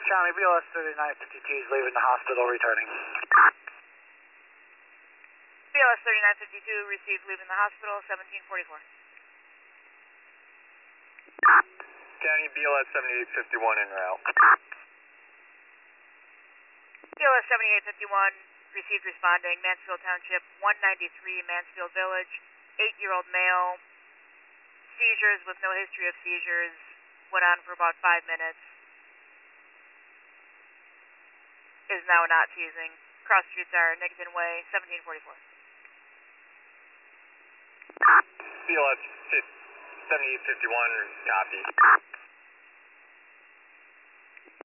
Charlie, BLS 3952 is leaving the hospital, returning. BLS 3952 received leaving the hospital, 1744. County BLS 7851 en route. BLS 7851 received responding, Mansfield Township, 193 Mansfield Village, 8-year-old male, seizures with no history of seizures, went on for about 5 minutes, is now not seizing. Cross streets are Nickerton Way, 1744. BLS 7851, copy.